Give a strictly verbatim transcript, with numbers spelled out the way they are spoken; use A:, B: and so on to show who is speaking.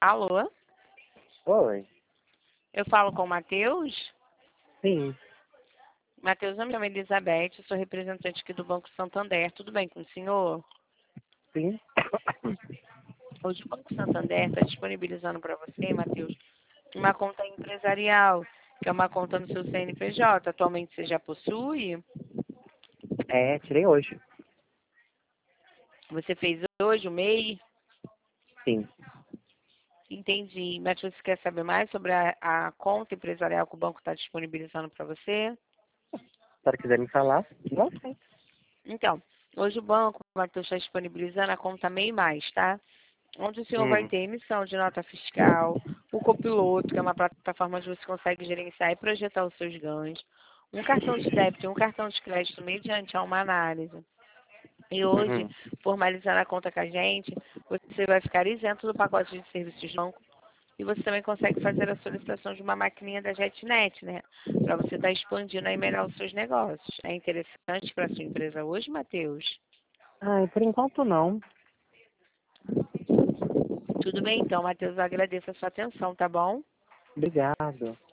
A: Alô?
B: Oi.
A: Eu falo com o Matheus?
B: Sim,
A: Matheus, eu me chamo Elizabeth, eu sou representante aqui do Banco Santander. Tudo bem com o senhor?
B: sim.
A: Hoje o Banco Santander está disponibilizando para você, Matheus, uma conta empresarial, que é uma conta no seu C N P J. Atualmente você já possui?
B: É, tirei hoje.
A: Você fez hoje o M E I?
B: Sim.
A: Entendi. Mas você quer saber mais sobre a, a conta empresarial que o banco está disponibilizando para você?
B: Se você quiser me falar, não sei.
A: Então, hoje o banco, Matheus, está disponibilizando a conta M E I Mais, tá? Onde o senhor vai
B: Hum.
A: ter emissão de nota fiscal, o copiloto, que é uma plataforma onde você consegue gerenciar e projetar os seus ganhos, um cartão de débito e um cartão de crédito mediante a uma análise. E hoje,
B: Uhum.
A: formalizando a conta com a gente, você vai ficar isento do pacote de serviços de banco e você também consegue fazer a solicitação de uma maquininha da JetNet, né? Para você estar expandindo aí melhor os seus negócios. É interessante para a sua empresa hoje, Matheus?
B: Ai, por enquanto não.
A: Tudo bem, então, Matheus, eu agradeço a sua atenção, tá bom?
B: Obrigado.